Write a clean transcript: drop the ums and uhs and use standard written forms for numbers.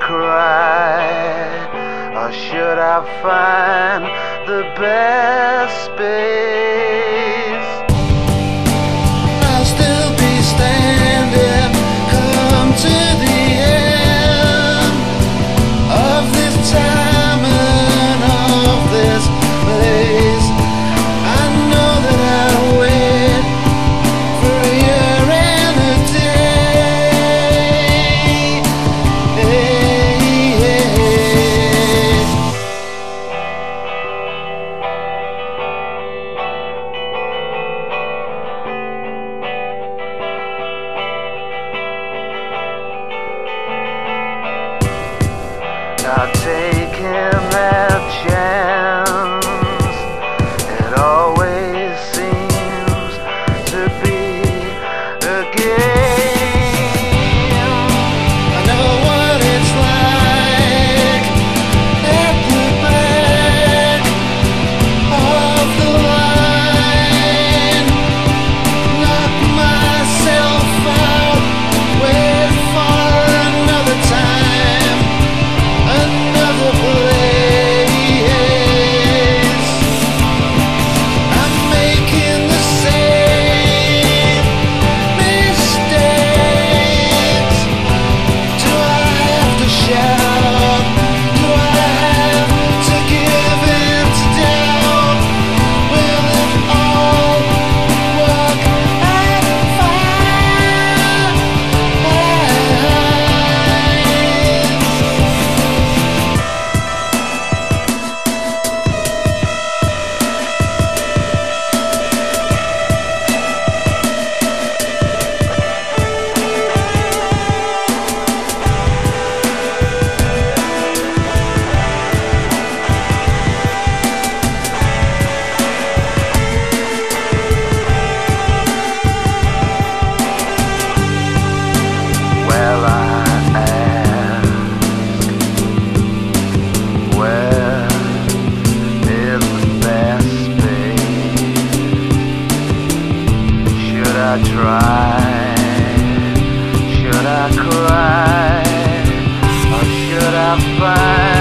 cry? Or should I find the best space? I'll still be standing, come to the end of this time and of this place. I know that I'll wait for a year and a day. Not taking that chance, it always seems to be a game. I know what it's like at the back of the line. Knock myself out, wait for another time, another place. I'm making the same mistakes. Do I have to shout? Do I have to give in to doubt? Will it all work out fine? Well, I ask, where is the best space? Should I try? Should I cry? Or should I find